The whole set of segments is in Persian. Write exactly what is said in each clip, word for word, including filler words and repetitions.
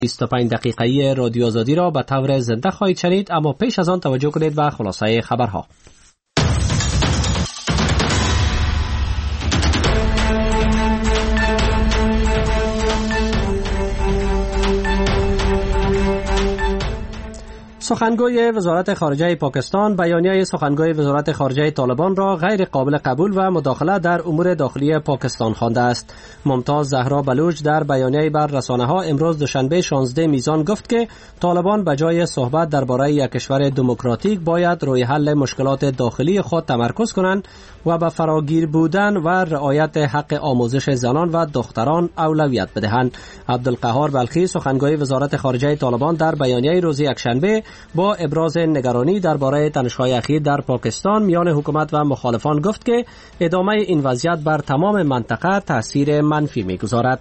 بیست و پنج دقیقه‌ای رادیو آزادی را به طور زنده خواهید شنید، اما پیش از آن توجه کنید به خلاصه خبرها. سخنگوی وزارت خارجه پاکستان بیانیه سخنگوی وزارت خارجه طالبان را غیر قابل قبول و مداخله در امور داخلی پاکستان خوانده است. ممتاز زهرا بلوچ در بیانیه بر رسانه‌ها امروز دوشنبه شانزده میزان گفت که طالبان به جای صحبت درباره یک کشور دموکراتیک باید روی حل مشکلات داخلی خود تمرکز کنند و به فراگیر بودن و رعایت حق آموزش زنان و دختران اولویت بدهند. عبدالقهار بلخی سخنگوی وزارت خارجه طالبان در بیانیه روز یکشنبه با ابراز نگرانی درباره تنش‌های اخیر در پاکستان میان حکومت و مخالفان گفت که ادامه این وضعیت بر تمام منطقه تاثیر منفی می‌گذارد.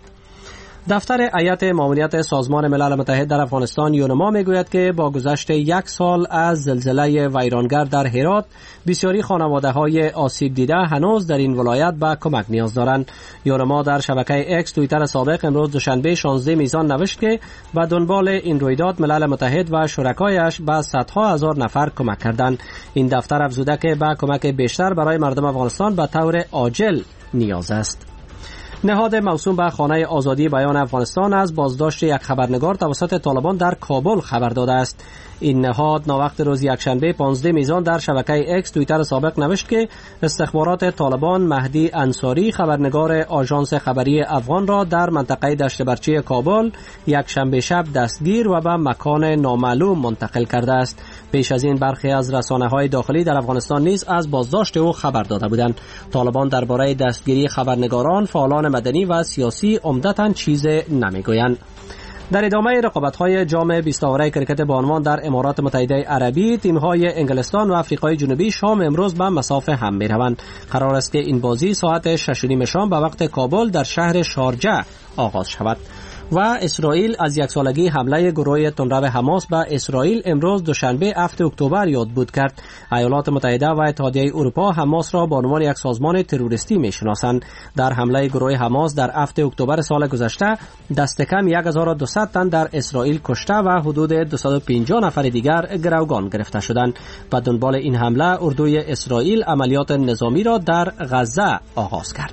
دفتر هیئت ماموریت سازمان ملل متحد در افغانستان یونما میگوید که با گذشت یک سال از زلزله ویرانگر در هرات بسیاری خانواده‌های آسیب دیده هنوز در این ولایت به کمک نیاز دارند. یونما در شبکه اکس توییتر سابق امروز دوشنبه شانزده میزان نوشت که به دنبال این رویداد ملل متحد و شرکایش به صدها هزار نفر کمک کردند. این دفتر افزوده که به کمک بیشتر برای مردم افغانستان به طور عاجل نیاز است. نهاد موسوم به خانه آزادی بیان افغانستان از بازداشت یک خبرنگار توسط طالبان در کابل خبر داده است. این نهاد ناوقت روز یکشنبه پانزده میزان در شبکه اکس توییتر سابق نوشت که استخبارات طالبان مهدی انصاری خبرنگار آژانس خبری افغان را در منطقه دشت برچی کابل یک شنبه شب دستگیر و به مکان نامعلوم منتقل کرده است. پیش از این برخی از رسانه‌های داخلی در افغانستان نیز از بازداشت او خبر داده بودند. طالبان درباره دستگیری خبرنگاران، فعالان مدنی و سیاسی عمدتاً چیز نمیگویند. در ادامه رقابت‌های جام بیست آوره کرکت با عنوان در امارات متحده عربی، تیم‌های انگلستان و آفریقای جنوبی شام امروز به مسافه هم می‌روند. قرار است که این بازی ساعت شش و نیم شام به وقت کابل در شهر شارجه آغاز شود. و اسرائیل از یک سالگی حمله گروه تندرو حماس به اسرائیل امروز دوشنبه هفتم اکتبر یادبود کرد. ایالات متحده و اتحادیه اروپا حماس را به عنوان یک سازمان تروریستی میشناسند. در حمله گروه حماس در هفتم اکتبر سال گذشته دست کم یک هزار و دویست تن در اسرائیل کشته و حدود دویست و پنجاه نفر دیگر گروگان گرفته شدند. به دنبال این حمله اردوی اسرائیل عملیات نظامی را در غزه آغاز کرد.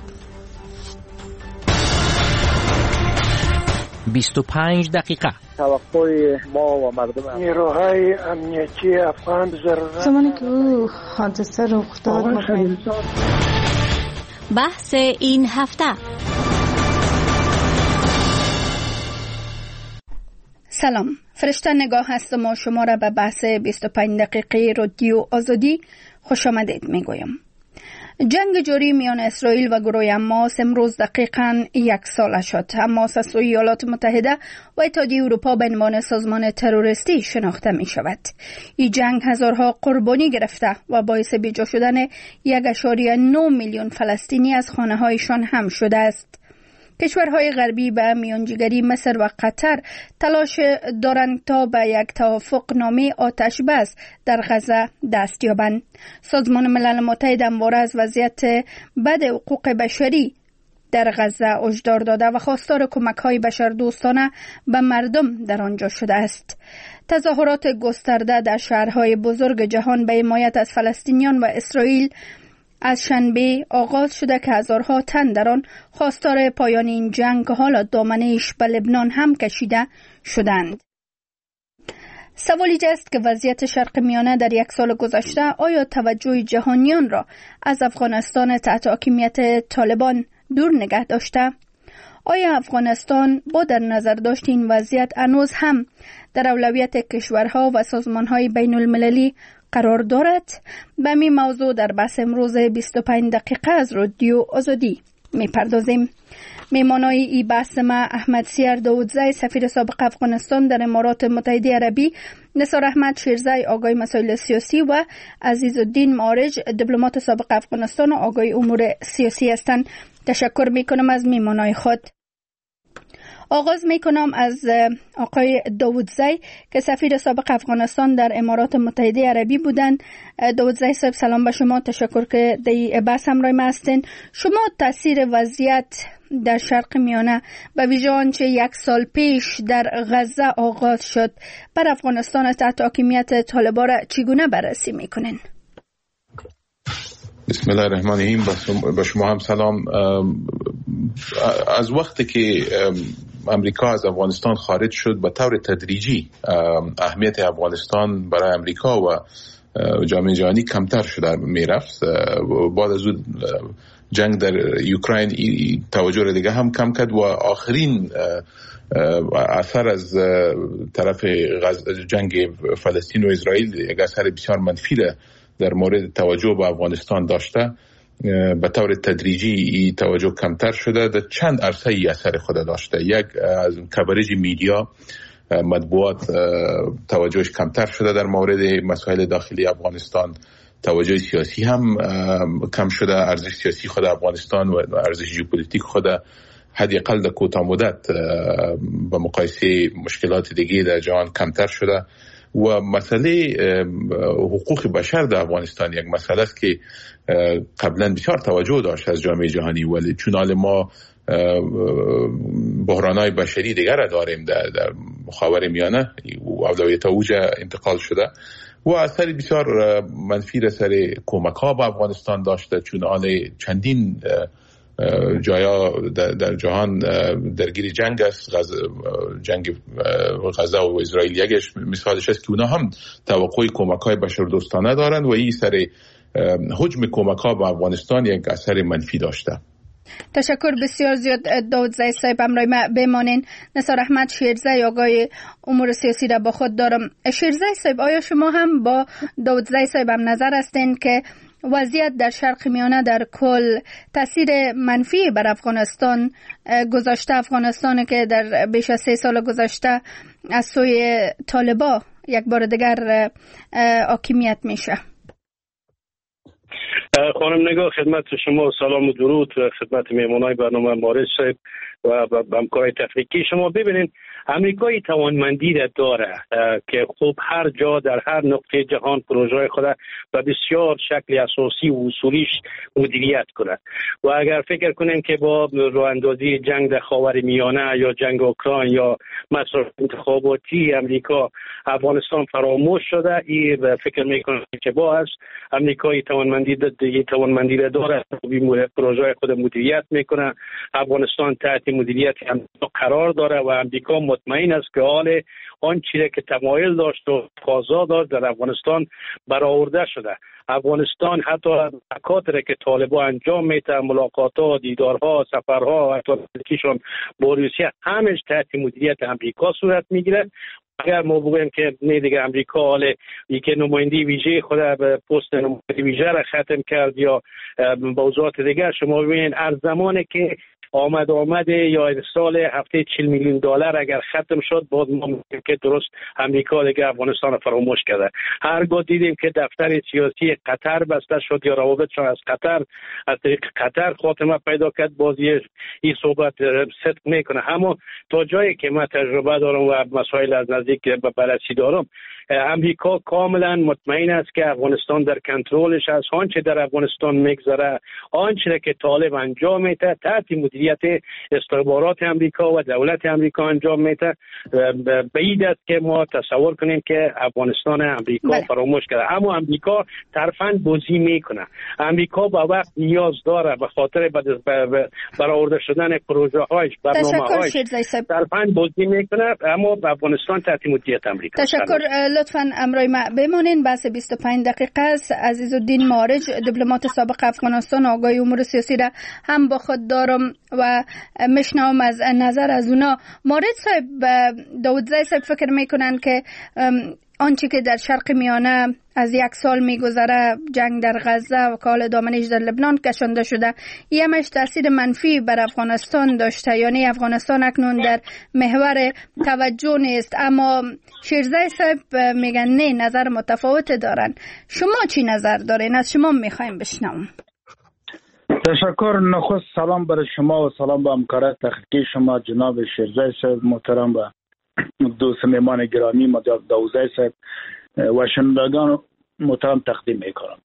بیست و پنج دقیقه توقع ما و مردم نیروهای امنیتی افغان ضرورت زمانی که او حادثه رخ داد بحث این هفته. سلام، فرشته نگاه هستم و شما را به بحث بیست و پنج دقیقه رادیو آزادی خوش آمدید میگویم. جنگ جاری میان اسرائیل و گروه حماس امروز دقیقاً یک سال شد. حماس از سوی ایالات متحده و اتحادیه اروپا به عنوان سازمان تروریستی شناخته می شود. این جنگ هزارها قربانی گرفته و باعث بیجا شدن یک و نه میلیون فلسطینی از خانه هایشان هم شده است. کشورهای غربی به میانجیگری مصر و قطر تلاش دارند تا به یک توافق نامه آتش بس در غزه دست یابند. سازمان ملل متحد همواره از وضعیت بد حقوق بشری در غزه هشدار داده و خواستار کمک‌های بشردوستانه به مردم در آنجا شده است. تظاهرات گسترده در شهرهای بزرگ جهان به حمایت از فلسطینیان و اسرائیل از شنبه آغاز شده که هزارها تن در آن خواستار پایان این جنگ که حالا دامنه‌اش به لبنان هم کشیده شدند. سوالی است که وضعیت شرق میانه در یک سال گذشته آیا توجه جهانیان را از افغانستان تحت حاکمیت طالبان دور نگه داشته؟ آیا افغانستان با در نظر داشت این وضعیت هنوز هم در اولویت کشورها و سازمانهای بین المللی قرار دارد؟ به می موضوع در بحث امروز بیست و پنج دقیقه از رادیو آزادی می پردازیم. میمانای ای بحث ما احمد سیر داودزی سفیر سابق افغانستان در امارات متحده عربی، نثار احمد شیرزی آگای مسائل سیاسی و عزیزالدین معارج دیپلمات سابق افغانستان و آگای امور سیاسی هستند. تشکر می کنم از میمانای خود. آغاز میکنم از آقای داودزی که سفیر سابق افغانستان در امارات متحده عربی بودند. داودزی صاحب سلام به شما، تشکر که در بحث همراه ما هستین. شما تاثیر وضعیت در شرق میانه به ویژه آنچه یک سال پیش در غزه آغاز شد بر افغانستان تحت حاکمیت طالبان را چگونه بررسی میکنین؟ بسم الله الرحمن الرحیم. با شما هم سلام. از وقتی که امریکا از افغانستان خارج شد به طور تدریجی اهمیت افغانستان برای امریکا و جامعه جهانی کمتر شده میرفت. بعد از اون جنگ در اوکراین توجه را دیگه هم کم کرد و آخرین اثر از طرف جنگ فلسطین و اسرائیل یک اثر بسیار منفی در مورد توجه به افغانستان داشته. به طور تدریجی ای توجه کمتر شده. در چند عرصه ای اثر خود داشته. یک، از کاورج میدیا، مطبوعات توجهش کمتر شده در مورد مسائل داخلی افغانستان. توجه سیاسی هم کم شده. ارزش سیاسی خود افغانستان و ارزش ژئوپلیتیک خود حداقل در کوتاه مدت با مقایسه مشکلات دیگه در جهان کمتر شده. و مسئله حقوق بشر در افغانستان یک مسئله است که قبلا بسیار توجه داشت از جامعه جهانی، ولی چون حال ما بحران‌های بشری دیگر را داریم در, در خاورمیانه و اولویت اوج انتقال شده و اثر بسیار منفی را سر کمک‌ها به افغانستان داشته، چون حال چندین جایا در, در جهان درگیر جنگ است. غز... جنگ غزه و اسرائیل یکیش مثالش است که اونا هم توقع کمک‌های بشردوستانه دارند و این سر حجم کمک‌ها به افغانستان یک اثر منفی داشته. تشکر بسیار زیاد داودزی صاحب. همراه ما بمانین. نثار احمد شیرزی آقای امور سیاسی را با خود دارم. شیرزی صاحب، آیا شما هم با داودزی صاحب هم نظر هستین که وضعیت در شرق میانه در کل تاثیر منفی بر افغانستان گذاشته؟ افغانستان که در بیش از سه سال گذشته از سوی طالبان یک بار دیگر حاکمیت میشه. خانم نگاه، خدمت شما سلام و درود و خدمت میهمانای برنامه مارج صاحب و همکارای تفریقی شما. ببینید، امریکایی توانمندی را داره که خوب هر جا در هر نقطه جهان پروژه خود به بسیار شکل اساسی و اصولیش مدیریت کنه و اگر فکر کنیم که با راه اندازی جنگ در خاورمیانه یا جنگ اوکراین یا مسائل انتخاباتی امریکا افغانستان فراموش شده، این فکر میکنم که با از امریکایی توانمندی دیگه توانمندی را داره پروژه خود مدیریت میکنه. افغانستان تحت مدیریت امریکا قرار داره و امریکا مطمئن است که حال آن چیزی که تمایل داشت و تقاضا داشت در افغانستان برآورده شده. افغانستان حتی مکاتری که طالبان انجام میده، ملاقات‌ها، دیدارها، سفرها، حتی کیشون با روسیه، همش تحت مدیریت امریکا صورت میگیره. اگر ما بگویم که نه دیگه امریکا حال یکی نمایندی ویژه خود به پست نمایندی ویژه را ختم کرد یا موضوعات دیگر، شما ببینید از زمانی که آمد آمده یا سال هفته چهل میلیون دلار اگر ختم شد، بعد ما میگیم که درست امریکا دیگه افغانستان فراموش کرده. هرگاه دیدیم که دفتر سیاسی قطر بسته شد یا روابطشان از قطر از طریق قطر خاتمه پیدا کرد، بازی این صحبت صدق میکنه. اما تا جایی که من تجربه دارم و مسائل از نزدیک به بررسی دارم، امریکا کاملا مطمئن است که افغانستان در کنترلش است. آنچه در افغانستان میگذره، آنچه که طالب انجام میده تحت مدیریت استخبارات امریکا و دولت امریکا انجام میده. بعید است که ما تصور کنیم که افغانستان امریکا بله. فراموش کرده. اما امریکا طرفاً بازی میکنه. امریکا با وقت نیاز داره به خاطر برآورده شدن پروژه هایش، برنامه هایش طرفاً بازی میکنه، اما افغانستان تحت مدیریت امریکا. تشکر. لطفاً امرای ما بمانین. بحث بیست و پنج دقیقه است. عزیزالدین مارج، دیپلمات سابق افغانستان، آقای امور سیاسی را هم با خود دارم و مشنوم از نظر از اونا. مارج صاحب، داودزی صاحب فکر میکنن که آنچه که در شرق میانه از یک سال میگذره، جنگ در غزه و کال دامنش در لبنان کشانده شده، یه همش تاثیر منفی بر افغانستان داشته، یعنی افغانستان اکنون در محور توجه نیست. اما شیرزی صاحب میگن نه، نظر متفاوت دارن. شما چی نظر دارین؟ از شما میخوایم بشنوم. تشکر. نخست سلام برای شما و سلام به همکار تحقیقی شما جناب شیرزای صاحب محترم و دوست مهمان گرامی مجاب داوزای صاحب و شنوندگان محترم تقدیم میکنم.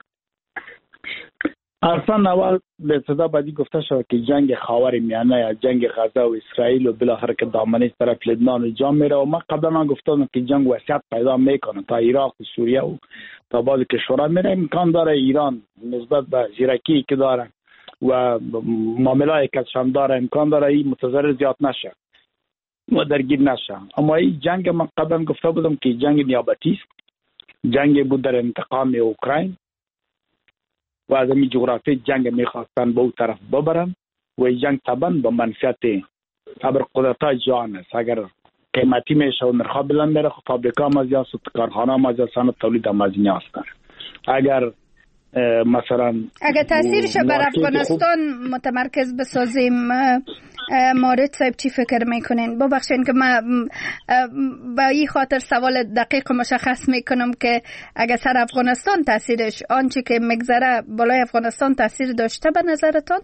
اصلا اول به ابتدا باید گفته شود که جنگ خاور میانه یا جنگ غزه و اسرائیل و بالاخره که دامنه طرف لبنان جام میره و ما قبلا گفتم که جنگ وسعت پیدا میکنه تا عراق و سوریه و تا بعض کشورها میره. امکان داره ایران نسبت به زیرکی که داره و معامله‌ای که شام داره امکان داره این متضرر زیاد نشه و درگیر نشه. اما این جنگ من قبلا گفته بودم که جنگ نیابتی است، جنگ بود در انتقام اوکراین و از این جغرافی جنگ میخواستن به اون طرف ببرن و این جنگ طبعا به منفعت ابرقدرت‌های جهان است. اگر قیمتی میشه و نرخ بلند میره، فابریکا هم از یا کارخانه هم از یا صنعت تولید هم از این هستن. اگر مثلا اگر تاثیرش بر افغانستان متمرکز بسازیم، مارد صاحب چی فکر میکنین؟ ببخشین که من با این خاطر سوال دقیق مشخص میکنم که اگر سر افغانستان تاثیرش آنچه که میگذره بالای افغانستان تاثیر داشته به نظرتان؟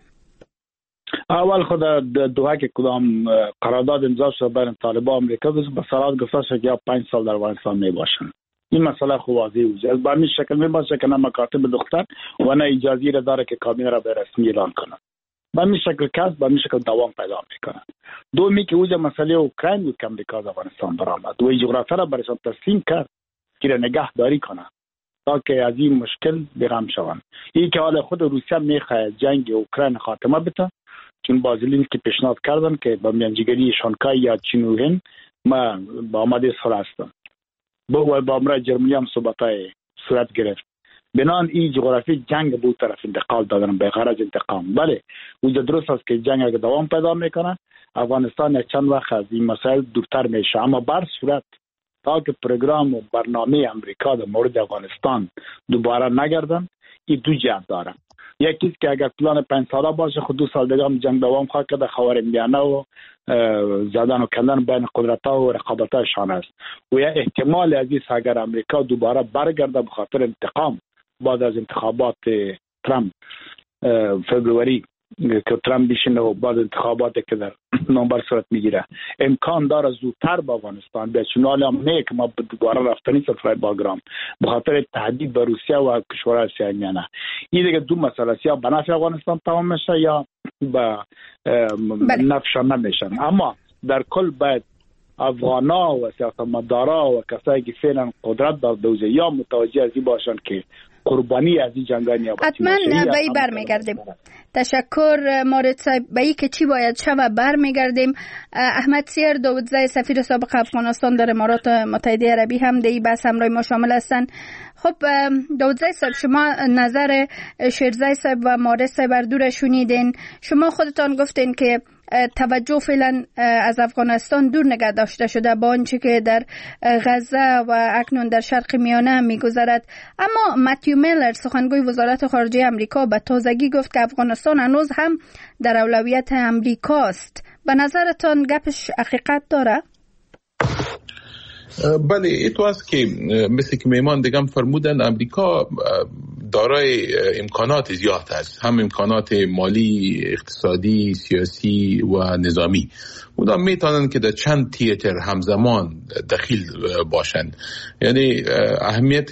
اول خود دوها که کدام قرارداد امضا شده بین طالبان و امریکا به صراحت گفته شده که پنج سال در افغانستان میباشن. این مسئله خوب واضح وجه از به شکل میباشه که نه مکاتب دختر و نه اجازی را داره که کابینه را به رسمی اعلان کنه. به این شکل کس به این شکل دوام پیدا میکنه. دومی که اوجه مسئله اوکراین بود که امریکا از افغانستان برآمد و این جغرافیا را برایشان تسلیم کرد که را نگه داری کنه تا که از این مشکل بیغم شوند. این که حال خود روسیه میخواد جنگ اوکراین خاتمه بده، چون بازیلین که پیشنهاد کردن که با میانجیگری شانگهای یا چین و هند ما با آماده سر هستم با با امرای جرمنی هم صحبتای صورت گرفت. بنان این جغرافی جنگ بود طرف انتقال دادن به غرض انتقام. بله وجود درست است که جنگ اگر دوام پیدا میکنه افغانستان چند وقت از این مسائل دورتر میشه، اما بر صورت تا که پروگرام و برنامه امریکا در مورد افغانستان دوباره نگردن این دو جهت داره. یکی که اگر پلان پنج ساله باشه خود دو سال دیگه هم جنگ دوام خواهد کرد، خاور میانه و زدن و کندن بین قدرت‌ها و رقابت‌هاشان است و یا احتمال عزیز اگر امریکا دوباره برگرده به خاطر انتقام بعد از انتخابات ترامپ فبروری که ترامپ بشینه و بعد انتخابات که در نوامبر صورت میگیره امکان داره زودتر به افغانستان بیاد، چون حالا هم نه که ما دوباره رفتنی سفرهای باگرام به خاطر تهدید به روسیه و کشورهای آسیای میانه. این دیگه دو مسئله است، یا به نفع افغانستان تمام میشه یا به نفعشان نمیشن. اما در کل باید افغانا و سیاستمدارا و کسایی که فعلا قدرت در دوزه یا متوجه از این باشن که قربانی از این جنگای نیابتی حتما به این برمیگردیم. تشکر مارد صاحب. به این که چی باید شود برمیگردیم. احمد سیر داودزای سفیر سابق افغانستان در امارات متحده عربی هم در این بحث همراه ما شامل هستند. خب داودزای صاحب شما نظر شیرزای صاحب و مارد صاحب بر دور شنیدین. شما خودتان گفتین که توجه فعلا از افغانستان دور نگه داشته شده با آنچه که در غزه و اکنون در شرق میانه میگذرد. اما متیو میلر سخنگوی وزارت خارجه امریکا به تازگی گفت که افغانستان هنوز هم در اولویت امریکاست. به نظرتان گپش حقیقت داره؟ بله ایتو است که مثل که میمان دیگم فرمودن امریکا دارای امکانات زیاد است، هم امکانات مالی، اقتصادی، سیاسی و نظامی. اونا میتونن که در چند تیاتر همزمان دخیل باشند. یعنی اهمیت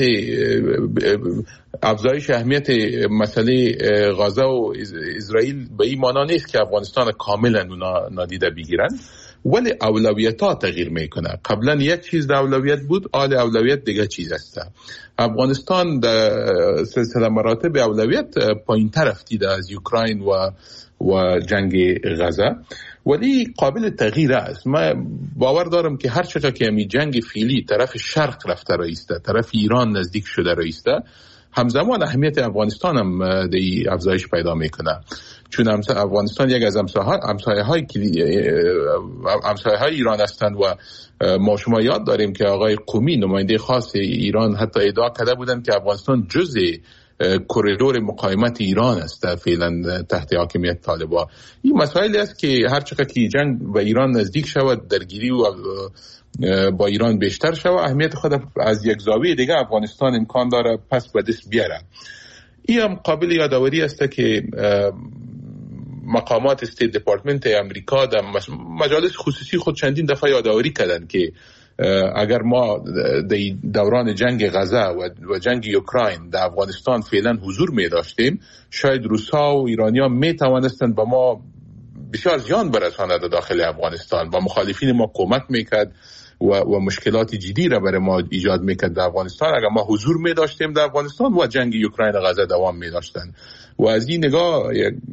افزایش اهمیت مسئله غزه و اسرائیل به این معنا نیست که افغانستان کاملا اونا نادیده بگیرن، ولی اولویت ها تغییر میکنه. قبلا یک چیز در اولویت بود، آل اولویت دیگه چیز است. افغانستان در سلسله مراتب اولویت پایین تر افتیده از اوکراین و و جنگ غزه، ولی قابل تغییر است. من باور دارم که هر چقدر که همین جنگ فعلی طرف شرق رفته رایسته، طرف ایران نزدیک شده رایسته، همزمان اهمیت افغانستان هم دی افزایش پیدا میکنه، چون افغانستان یک از همسایه های همسایه های ایران هستند و ما شما یاد داریم که آقای قومی نماینده خاص ایران حتی ادعا کرده بودند که افغانستان جزء کوریدور مقاومت ایران است فعلا تحت حاکمیت طالبان. این مسائلی است که هر چقدر که جنگ به ایران نزدیک شود، درگیری و با ایران بیشتر شود، اهمیت خود از یک زاویه دیگه افغانستان امکان داره پس به دست بیاره. این هم قابل یادآوری است که مقامات استیت دپارتمنت امریکا در مجالس خصوصی خود چندین دفعه یادآوری کردند که اگر ما در دوران جنگ غزه و جنگ اوکراین در افغانستان فعلا حضور می داشتیم، شاید روس‌ها و ایرانی‌ها می توانستند به ما بسیار زیان برساند داخل افغانستان، با مخالفین ما کمک میکرد و, و مشکلات جدی را برای ما ایجاد میکرد در افغانستان اگر ما حضور می داشتیم در افغانستان و جنگ اوکراین و غزه دوام می داشتند. و از این نگاه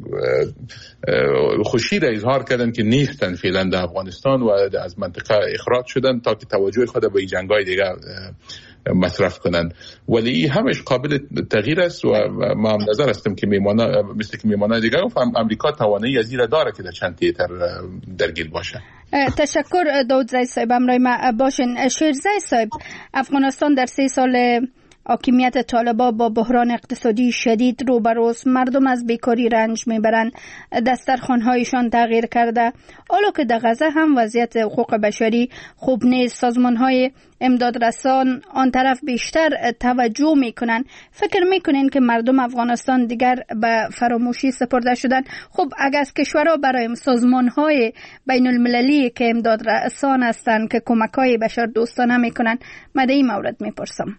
خوشی را اظهار کردن که نیستن فعلا در افغانستان و از منطقه اخراج شدن تا که توجه خود به جنگ‌های دیگر مصرف کنن. ولی همش قابل تغییر است و ما هم نظر هستیم که میمانا مثل که میمانا دیگر و امریکا توانایی از این داره که در چند تیتر درگیر باشه. تشکر داود زید صاحب. امروز ما باشین. شیرزای صاحب، افغانستان در سه سال حاکمیت طالبان با بحران اقتصادی شدید روبروست. مردم از بیکاری رنج میبرند، دسترخوان‌هایشان تغییر کرده. حالا که در غزه هم وضعیت حقوق بشری خوب نیست، سازمان‌های امدادرسان آن طرف بیشتر توجه میکنن. فکر میکنین که مردم افغانستان دیگر به فراموشی سپرده شدن؟ خب اگر از کشورها برای سازمان‌های بین المللی که امدادرسان هستند که کمک‌های بشر دوستانه میکنن، من در این مورد میپرسم.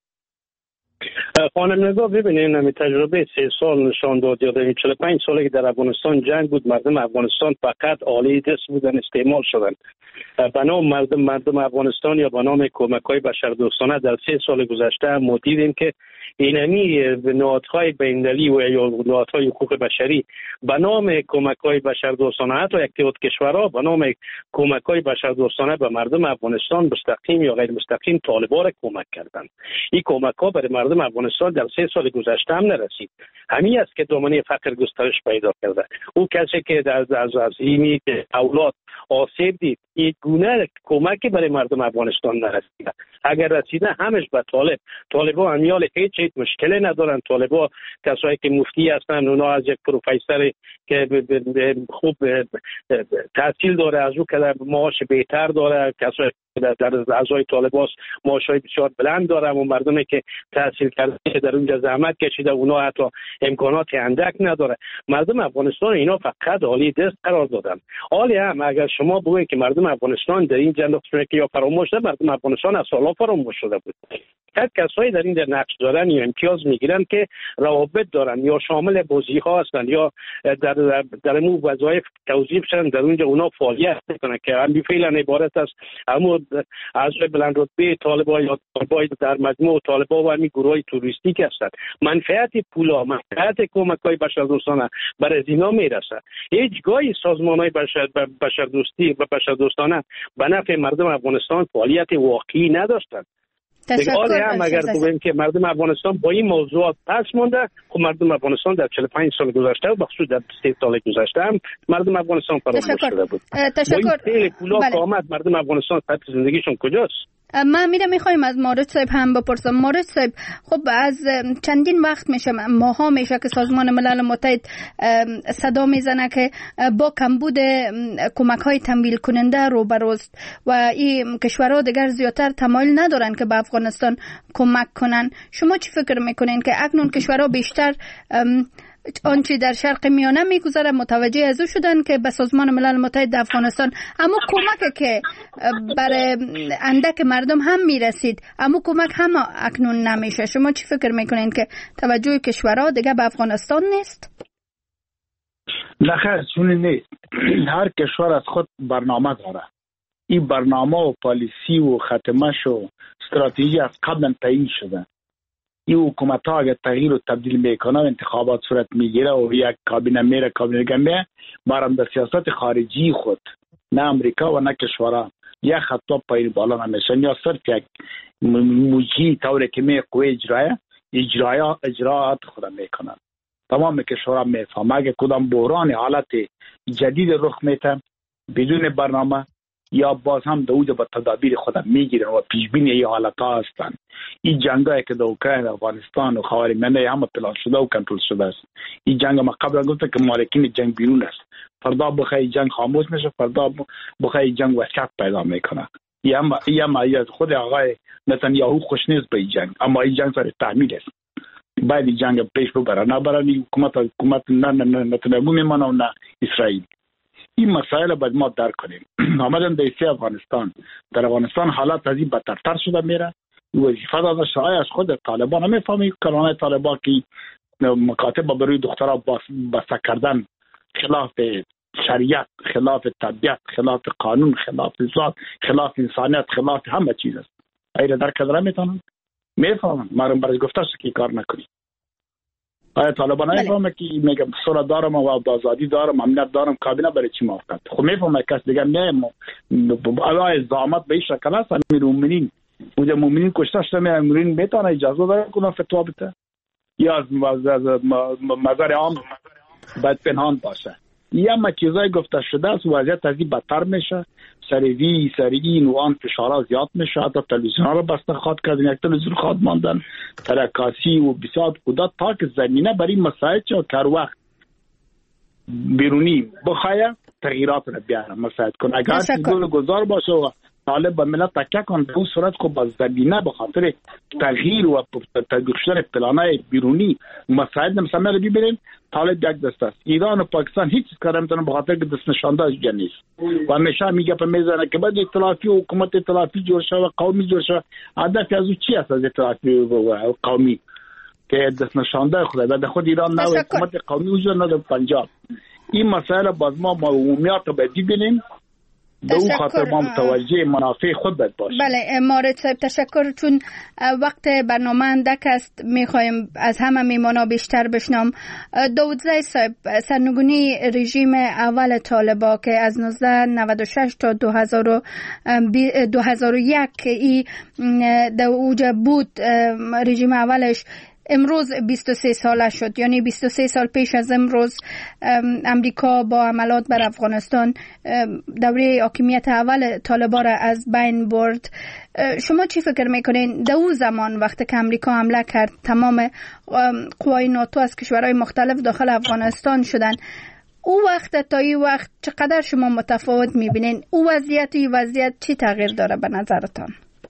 خانم نگاه ببینین، همین تجربه سه سال نشان داد، یادم چهل و پنج ساله که در افغانستان جنگ بود، مردم افغانستان فقط آلی دست بودن، استعمال شدن. به نام مردم مردم افغانستان یا به نام کمک‌های بشردوستانه در سه سال گذشته ما دیدیم که اینمی نهادهای بین‌المللی و یا نهادهای حقوق بشری به نام کمک‌های بشردوستانه حتی یک تعداد کشورها به نام کمک‌های بشردوستانه به مردم افغانستان مستقیم یا غیر مستقیم طالبان را کمک کردند. این کمک‌ها برای مردم افغانستان در سه سال گذشته هم نرسید. همین است که دامنه فقر گسترش پیدا کرده. او کسی که از از از اینی اولاد آسیب دید، این گونه کمکی برای مردم افغانستان نرسیده. اگر رسیده همش به طالب. طالبان امیال هیچ هیچ مشکلی ندارن. طالبان کسایی که مفتی هستن، اونا از یک پروفسور که خوب تحصیل داره از او که معاش بهتر داره، کسایی در در اعضای طالبان معاشای بسیار بلند داره و مردمی که تحصیل کرده در اونجا زحمت کشیده اونا حتی امکانات اندک نداره. مردم افغانستان اینا فقط حالی دست قرار دادن. حالی هم اگر شما بگویید که مردم افغانستان در این جنگ که یا فراموش شده، مردم افغانستان از سالا فراموش شده بود. هر کسایی در این در نقش دارن یا امتیاز میگیرن که روابط دارن یا شامل بازی‌ها هستن یا در در, در مو وظایف توظیف شدن در اونجا اونا فعالیت میکنن که همین فعلا عبارت است اما از بلند رتبه طالبان یا طالبان در مجموع طالبان و همین گروه توریستیک هستند. منفعت پولا، منفعت کمک‌های بشردوستانه برای اینا میرسه. هیچگاهی سازمان‌های بشر بشردوستی و بشردوستانه به نفع مردم افغانستان فعالیت واقعی نداشتند. تشکر. هم اگر بگوییم که مردم افغانستان با این موضوعات پس مونده، خب مردم افغانستان در چهل و پنج سال گذشته و بخصوص در سه سال گذشته هم مردم افغانستان فراموش شده بود. تشکر. با این پولا که آمد مردم افغانستان سطح زندگیشون کجاست؟ من میرم میخوایم از مارد صاحب هم بپرسم. مارد صاحب، خب از چندین وقت میشه، ماها میشه که سازمان ملل متحد صدا میزنه که با کمبود کمک های تمویل کننده روبروست و این کشورها دیگر زیادتر تمایل ندارن که به افغانستان کمک کنن. شما چی فکر میکنین که اکنون کشورها بیشتر آنچه در شرق میانه میگذره متوجه از او شدن که به سازمان ملل متحد افغانستان اما کمک که برای اندک مردم هم میرسید اما کمک هم اکنون نمیشه؟ شما چی فکر میکنین که توجه کشورها دیگه به افغانستان نیست؟ نه خیر، چون نیست. هر کشور از خود برنامه داره. این برنامه و پالیسی و ختمش و استراتژی از قبل تعیین شده. این حکومت ها اگر تغییر و تبدیل میکنه و انتخابات صورت میگیره و یک کابینه میره کابینه گمه برام در سیاست خارجی خود، نه امریکا و نه کشورها یک خطاب پایین بالا نمیشن یا صرف یک موجی طوری که می قوه اجرایه اجرای اجراعات خود میکنن. تمام کشورها میفهمه اگر کدام بحران حالت جدید رخ میده بدون برنامه یا باز هم داود با تدابیر خود میگیرن و پیشبینی ای حالت ها هستن. این جنگایی که در اوکراین، افغانستان و خاورمیانه همه پلان شده و کنترل شده است. این جنگ ما قبلا گفتم که مالکین جنگ بیرون است. فردا بخوای جنگ خاموش میشه، فردا بخوای جنگ وسعت پیدا میکنه. یا ما یا ما خود آقای نتانیاهو خوش نیست به این جنگ، اما این جنگ سر تعمیل است. باید جنگ پیش ببره، نه برای حکومت حکومت نه نه نتنیاهو میمانه و نه اسرائیل. این مسائل باید ما درک کنیم. آمدن در سیاه افغانستان، در افغانستان حالات از این بدتر شده میره. وظیفه داده شده از خود طالبان نمیفهمی کلمه طالبان که مکاتب بروی دخترها بسته کردن خلاف شریعت، خلاف طبیعت، خلاف قانون، خلاف ذات، خلاف انسانیت، خلاف همه چیز است. ایره درک کردن میتونن؟ میفهمن. ما برای گفته شد که کار نکنی. آیا طالبان نمیفهمه که میگم سر دارم و آزادی دارم، امنیت دارم، کابینه برای چی موافقت؟ خب میفهمه کس دیگه نه الان زعامت به این شکل است. امیر المؤمنین اونجا مؤمنین کشته شده، امیر المؤمنین میتونه اجازه داره کنه فتوا بده یا از مزار عام باید پنهان باشه؟ یا ما چیزای گفته شده است، وضعیت از این بدتر میشه، سریوی سریعی نوعان فشارها زیاد میشه. حتی تلویزیون ها رو بسته خواد کردن، یک تلویزیون خواد ماندن، ترکاسی و بسیار قدرت تا که زمینه برای مسائل چه کار وقت بیرونی بخواه تغییرات رو بیاره مسائل کن. اگر سیگول گذار باشه و طالب به ملت تکیه کن، به اون صورت خب با زمینه به خاطر تغییر و تطبیق شدن پلانهای بیرونی مسائل نمیسمه رو ببینیم. طالب یک دست است. ایران و پاکستان هیچ کار نمیتونن به خاطر که دست نشانده از نیست و همیشه میگه په میزنه که باید ائتلافی و حکومت ائتلافی جوړ شوه، قومی جوړ شوه. هدف از او چی است از ائتلافی و قومی که دست نشانده خود بعد خود ایران نه حکومت قومی وجود نداره پنجاب. این مسائل باز ما عمومیات رو باید ببینیم، به اون خاطر ما متوجه منافع خود باید باشیم. بله مارد صاحب تشکر. چون وقت برنامه اندک است میخوایم از همه میمانا بیشتر بشنم. داودزی صاحب، سرنگونی رژیم اول طالبا که از نوزده نود و شش تا دو هزار و یک ای در اوج بود، رژیم اولش امروز بیست و سه ساله شد، یعنی بیست و سه سال پیش از امروز امریکا با حملات بر افغانستان دوره حاکمیت اول طالبان را از بین برد. شما چی فکر میکنین در اون زمان وقتی که امریکا حمله کرد تمام قوای ناتو از کشورهای مختلف داخل افغانستان شدن، او وقت تا این وقت چقدر شما متفاوت میبینین؟ او وضعیت این وضعیت چی تغییر داره به نظرتان؟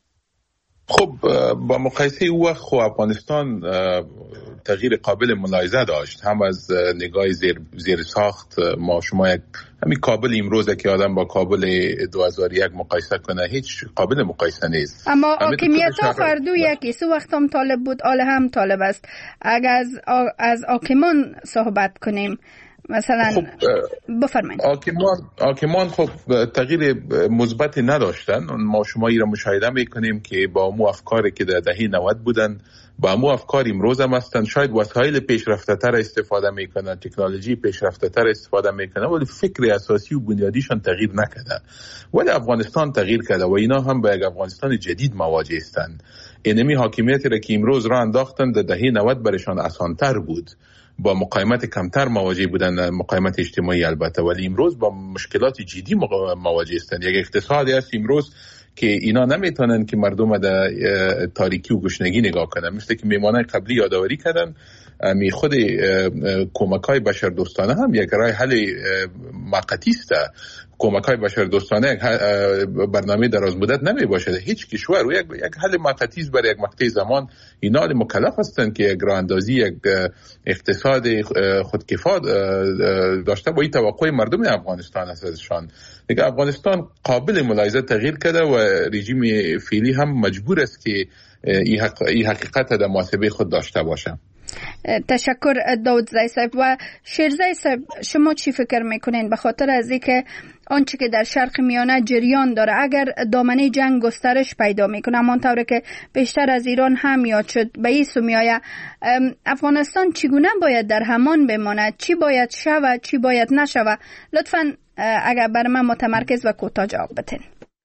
خب با مقایسه او وقت خب افغانستان تغییر قابل ملاحظه داشت، هم از نگاه زیر, زیر ساخت. ما شما یک همین کابل امروز که آدم با کابل دو هزار و یک مقایسه کنه هیچ قابل مقایسه نیست. اما حاکمیت ها فردو یکی سو وقت هم طالب بود، آل هم طالب است. اگر از از حاکمان صحبت کنیم مثلا خب بفرمایید. حاکمان حاکمان خب تغییر مثبتی نداشتن. ما شما ای را مشاهده میکنیم که با مو افکاری که در دهه نود بودن با مو افکار امروز هم هستن. شاید وسایل پیشرفته تر استفاده میکنن، تکنولوژی پیشرفته تر استفاده میکنن، ولی فکر اساسی و بنیادیشان تغییر نکرده. ولی افغانستان تغییر کرده و اینا هم با یک افغانستان جدید مواجه هستند. اینمی حاکمیتی را که امروز را انداختن در دهه نود برشان آسان‌تر بود، با مقاومت کمتر مواجه بودن، مقاومت اجتماعی البته، ولی امروز با مشکلات جدی مواجه هستند. یک اقتصادی هست امروز که اینا نمیتونن که مردم در تاریکی و گشنگی نگاه کنن. مثل که میمانه قبلی یادآوری کردن، می خود کمک‌های بشردوستانه هم یک راه حل موقتی است. کمک‌های بشردوستانه برنامه دراز مدت نمی باشد. هیچ کشور و یک یک حل موقتی است برای یک مقطع زمان. اینا مکلف هستند که یک راه اندازی، یک اقتصاد خودکفا داشته با این توقع مردم افغانستان است ازشان. دیگه افغانستان قابل ملاحظه تغییر کرده و رژیم فعلی هم مجبور است که این حقیقت در محاسبه خود داشته باشه. تشکر داودزی صاحب. و شیرزی صاحب، شما چی فکر میکنین به خاطر از اینکه آنچه که در شرق میانه جریان داره اگر دامنه جنگ گسترش پیدا میکنه همانطور که بیشتر از ایران هم یاد شد به این سو میآید، افغانستان چگونه باید در همان بماند؟ چی باید شود چی باید نشود؟ لطفاً اگر بر من متمرکز و کوتاه جواب بدین.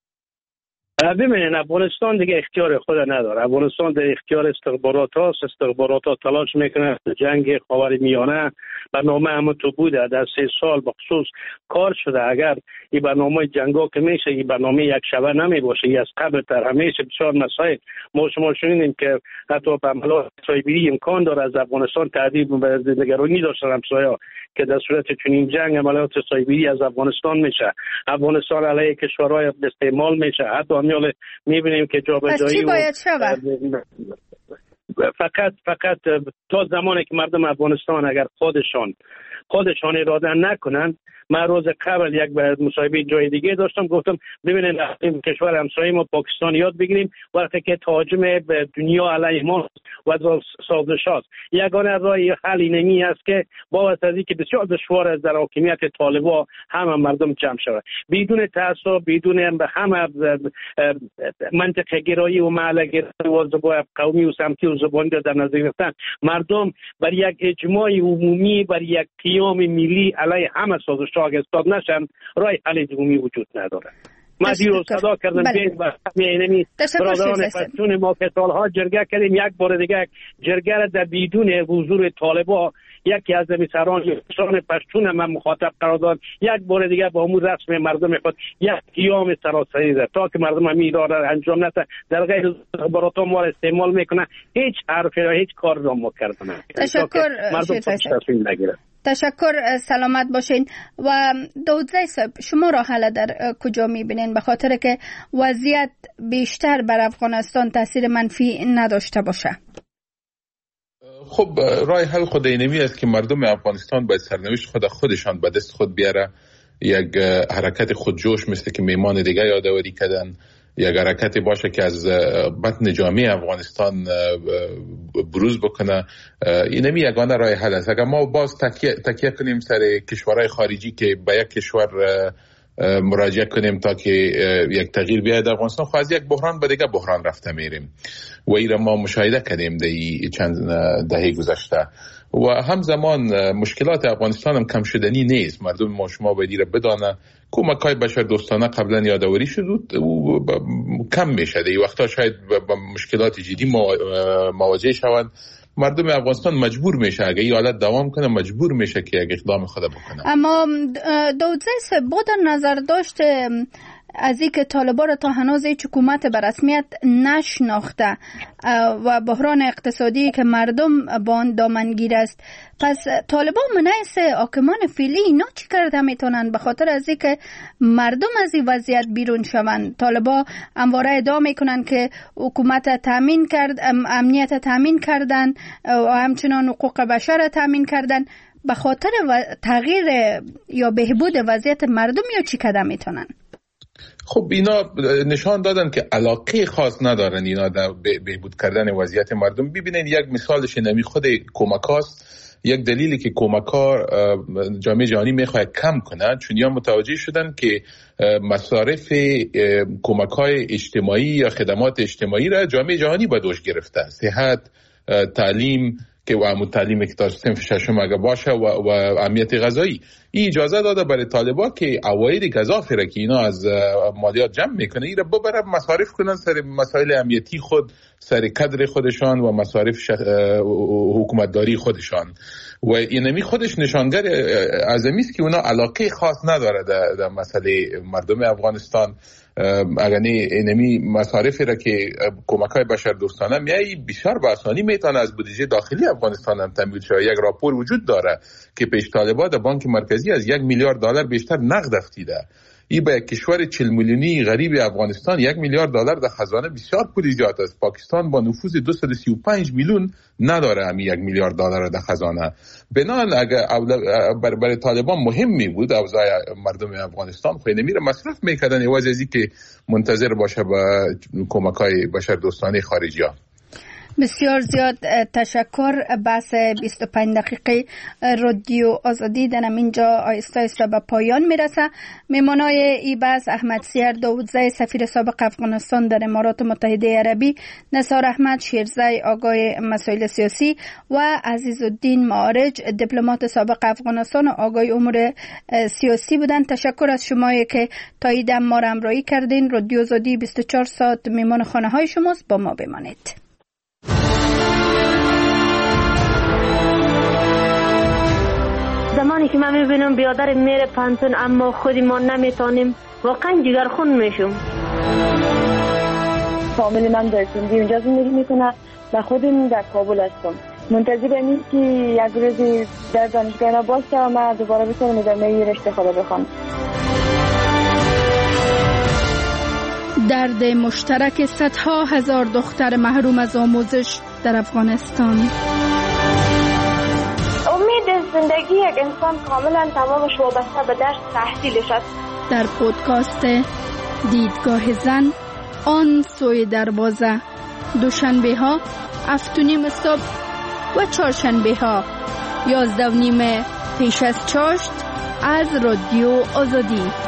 ببینید افغانستان دیگه اختیار خود نداره. افغانستان در اختیار استخبارات هاست. استخبارات ها تلاش میکنه جنگ خاورمیانه برنامه هم تو بوده در سه سال بخصوص کار شده. اگر این برنامه جنگا که میشه این برنامه یک شبه نمی باشه، این از قبل تر همیشه بسیار مسائل ما شما شنیدیم که حتی به عملات سایبری امکان داره از افغانستان تعذیب و نگرانی داشتن همسایه‌ها که در صورت چنین جنگ عملیات سایبری از افغانستان میشه. افغانستان علیه کشورهای استعمال میشه. حتی میاله میبینیم که جابجایی چی باید شود؟ فقط فقط تا زمانی که مردم افغانستان اگر خودشان خودشان اراده نکنن. من روز قبل یک مصاحبه جای دیگه داشتم، گفتم ببینید این کشور همسایه ما پاکستان یاد بگیریم وقتی که تهاجم به دنیا علیه ما و سازش هاست. یگانه راه حل اینمی است که با از اینکه بسیار دشوار است در حاکمیت طالبان همه مردم جمع شود بدون تعصب، بدون همه منطقه گرایی و محله گرایی و زبان قومی و سمتی و زبانی در نظر گرفتن مردم بر یک اجماع عمومی، بر یک قیام ملی علیه همه سازش ها اگه استاد نشن راه حل عمومی وجود نداره. ما دیروز صدا کردم که اینمی برادران پشتون ما که سالها جرگه کردیم، یک بار دیگه جرگه را در بدون حضور طالبان یکی از سران شان پشتون من مخاطب قرار داد، یک بار دیگه با امور رسم مردم خود یک قیام سراسری ده تا که مردم همین را انجام نده در غیر برات ما را استعمال میکنه، هیچ حرفی را هیچ کار را ما کردن. تشکر مردم تشکر، سلامت باشین. و داودزی صاحب شما را حالا در کجا میبینین به خاطر که وضعیت بیشتر بر افغانستان تاثیر منفی نداشته باشه؟ خب راه حل خود اینمی است که مردم افغانستان باید سرنوشت خود خودشان به دست خود بیاره. یک حرکت خودجوش مثل که میمان دیگه یادآوری کردن، یک حرکتی باشه که از بطن جامعه افغانستان بروز بکنه. اینمی یگانه راه حل است. اگر ما باز تکیه, تکیه کنیم سر کشورهای خارجی که به یک کشور مراجعه کنیم تا که یک تغییر بیاید در افغانستان، خب از یک بحران به دیگه بحران رفته میریم و این را ما مشاهده کردیم در چند دهه گذشته. و همزمان مشکلات افغانستان هم کم شدنی نیست. مردم ما شما باید این را بدانه کمک‌های بشر دوستانه قبلا یادآوری شد و کم میشه. این وقتا شاید با مشکلات جدی مواجه شوند. مردم افغانستان مجبور میشه اگه این حالت دوام کنه مجبور میشه که یک اقدام خود بکنه. اما داودزی صاحب با در نظر داشته از اینکه طالبان را تا هنوز هیچ حکومت به رسمیت نشناخته و بحران اقتصادی که مردم با آن دامنگیر است، پس طالبان منعکس حاکمان فعلی اینا چی کرده میتونن به خاطر از اینکه مردم از این وضعیت بیرون شوند؟ طالبان همواره ادعا میکنن که حکومت تامین کرد، امنیت تامین کردن و همچنان حقوق بشر تامین کردن. به خاطر تغییر یا بهبود وضعیت مردم یا چی کرده میتونن؟ خب اینا نشان دادن که علاقه خاص ندارن اینا در بهبود کردن وضعیت مردم. ببینید یک مثالش نمی خود کمکاست. یک دلیلی که کمک‌ها جامعه جهانی میخواد کم کنه چون یا متوجه شدن که مصارف کمک‌های اجتماعی یا خدمات اجتماعی را جامعه جهانی به دوش گرفته. صحت، تعلیم که و عمود تعلیمی که تا صنف ششم اگه باشه و, و امنیت غذایی، این اجازه داده برای طالبا که عواید گزافی را که اینا از مالیات جمع میکنه این را ببره مصارف کنن سر مسائل امنیتی خود، سر کادر خودشان و مصارف شخ... حکومتداری خودشان. و اینمی خودش نشانگر عظیمی است که اونا علاقه خاص نداره در, در مسئله مردم افغانستان. اگر نه اینمی مصارفی را که کمک‌های بشر دوستانه میای بسیار به آسانی میتونه از بودجه داخلی افغانستان هم تامین شه. یک راپور وجود داره که پیش طالبان در بانک مرکزی از یک میلیارد دلار بیشتر نقد افتیده. این به کشور چهل میلیونی غریب افغانستان یک میلیارد دلار در خزانه بسیار پول زیاد است. پاکستان با نفوذ دویست و سی و پنج میلیون نداره همین یک میلیارد دلار در خزانه. بنابراین اگر برای بر طالبان مهم می بود اوضاع مردم افغانستان خو نمیره مصرف میکردن عوض از اینکه منتظر باشه با کمک‌های بشر دوستانه خارجی ها. بسیار زیاد تشکر. بحث بیست و پنج دقیقه رادیو آزادی در اینجا آیسته آیسته به پایان میرسه. میمانای این بحث احمد سیر داودزی سفیر سابق افغانستان در امارات متحده عربی، نثار احمد شیرزی آگای مسائل سیاسی و عزیزالدین معارج دیپلمات سابق افغانستان و آگای امور سیاسی بودند. تشکر از شما که تا این دم ما را همراهی کردین. رادیو آزادی بیست و چهار ساعت میمان خانه های شماست. با ما بمانید. زمانی که من میبینم بیادر میره پانتون اما خودی ما نمیتونیم، واقعا جگرخون میشم. فامیل من در سندی اونجا زندگی میکنه و خودم در کابل هستم. منتظر اینیم که یک روزی در دانشگاه باشه و من دوباره بتونم ادامه رشته خدا بخوام. درد مشترک صدها هزار دختر محروم از آموزش در افغانستان. امید زندگی یک انسان کاملا تمامش وابسته به درس تحصیلش است. در پودکاست دیدگاه زن، آن سوی دروازه، دوشنبه ها هفت و نیم صبح و چهارشنبه ها یازده و نیم پیش از چاشت از رادیو آزادی.